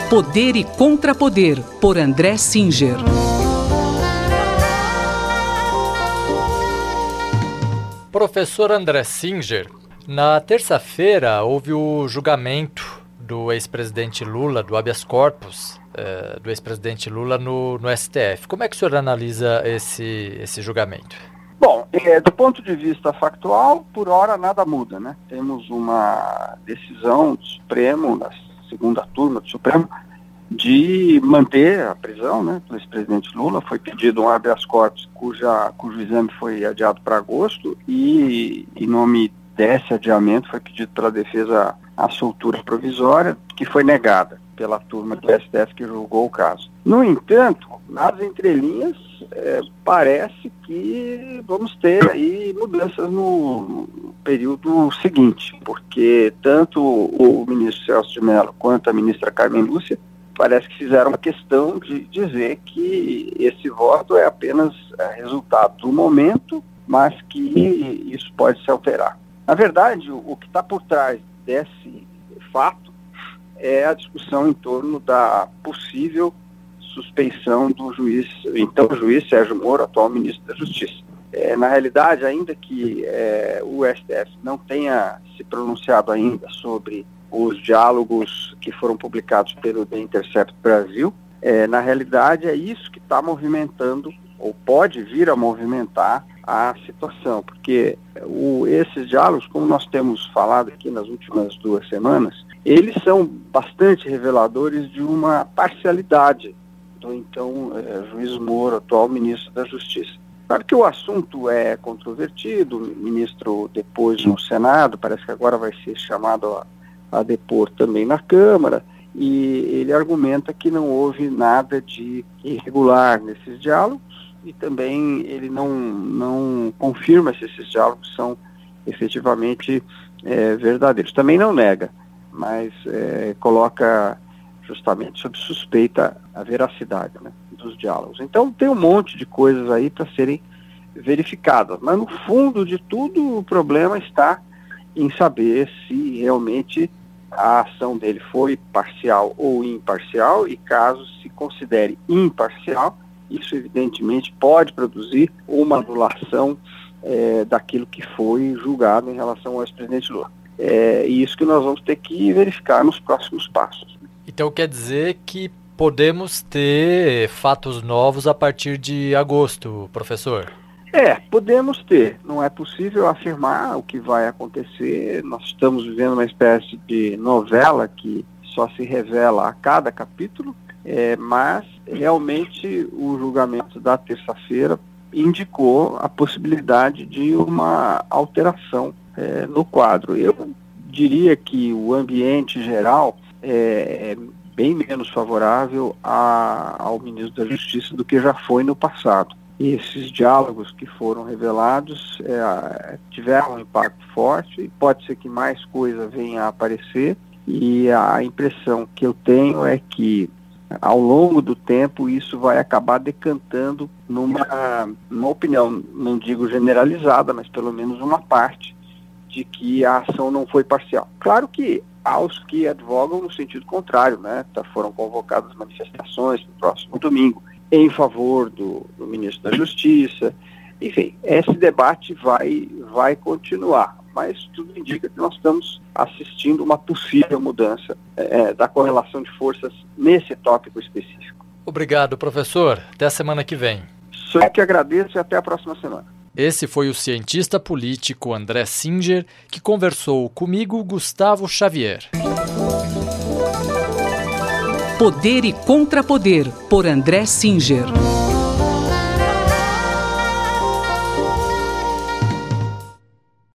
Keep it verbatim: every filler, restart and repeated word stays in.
Poder e Contrapoder, por André Singer. Professor André Singer, na terça-feira houve o julgamento do ex-presidente Lula, do habeas corpus, eh, do ex-presidente Lula no, no S T F. Como é que o senhor analisa esse, esse julgamento? Bom, é, do ponto de vista factual, por hora nada muda, né? Temos uma decisão do Supremo, da segunda turma do Supremo, de manter a prisão, né, do ex-presidente Lula. Foi pedido um habeas corpus cuja, cujo exame foi adiado para agosto e, em nome desse adiamento, foi pedido pela defesa a soltura provisória, que foi negada pela turma do S T F que julgou o caso. No entanto, nas entrelinhas, é, parece que vamos ter aí mudanças no período seguinte, porque tanto o ministro Celso de Mello quanto a ministra Carmen Lúcia parece que fizeram uma questão de dizer que esse voto é apenas resultado do momento, mas que isso pode se alterar. Na verdade, o que está por trás desse fato é a discussão em torno da possível suspeição do juiz, então o juiz Sérgio Moro, atual ministro da Justiça. É, na realidade, ainda que é, o S T F não tenha se pronunciado ainda sobre os diálogos que foram publicados pelo The Intercept Brasil, é, na realidade é isso que está movimentando, ou pode vir a movimentar a situação, porque o, esses diálogos, como nós temos falado aqui nas últimas duas semanas, eles são bastante reveladores de uma parcialidade do então é, juiz Moro, atual ministro da Justiça. Claro que o assunto é controvertido, o ministro depôs no Senado, parece que agora vai ser chamado a, a depor também na Câmara, e ele argumenta que não houve nada de irregular nesses diálogos, e também ele não, não confirma se esses diálogos são efetivamente é, verdadeiros. Também não nega, mas é, coloca justamente sob suspeita a veracidade, né, dos diálogos. Então tem um monte de coisas aí para serem verificadas, mas no fundo de tudo o problema está em saber se realmente a ação dele foi parcial ou imparcial, e caso se considere imparcial, isso evidentemente pode produzir uma anulação é, daquilo que foi julgado em relação ao ex-presidente Lula. É isso que nós vamos ter que verificar nos próximos passos. Então quer dizer que podemos ter fatos novos a partir de agosto, professor? É, podemos ter. Não é possível afirmar o que vai acontecer. Nós estamos vivendo uma espécie de novela que só se revela a cada capítulo, é, mas realmente o julgamento da terça-feira indicou a possibilidade de uma alteração é, no quadro. Eu diria que o ambiente geral é, é bem menos favorável a, ao ministro da Justiça do que já foi no passado. E esses diálogos que foram revelados é, tiveram um impacto forte, e pode ser que mais coisa venha a aparecer, e a impressão que eu tenho é que ao longo do tempo isso vai acabar decantando numa, numa opinião, não digo generalizada, mas pelo menos uma parte, de que a ação não foi parcial. Claro que há os que advogam no sentido contrário, né? Foram convocadas manifestações no próximo domingo em favor do, do ministro da Justiça. Enfim, esse debate vai, vai continuar, mas tudo indica que nós estamos assistindo uma possível mudança é, da correlação de forças nesse tópico específico. Obrigado, professor. Até a semana que vem. Só que agradeço e até a próxima semana. Esse foi o cientista político André Singer, que conversou comigo, Gustavo Xavier. Poder e Contrapoder, por André Singer.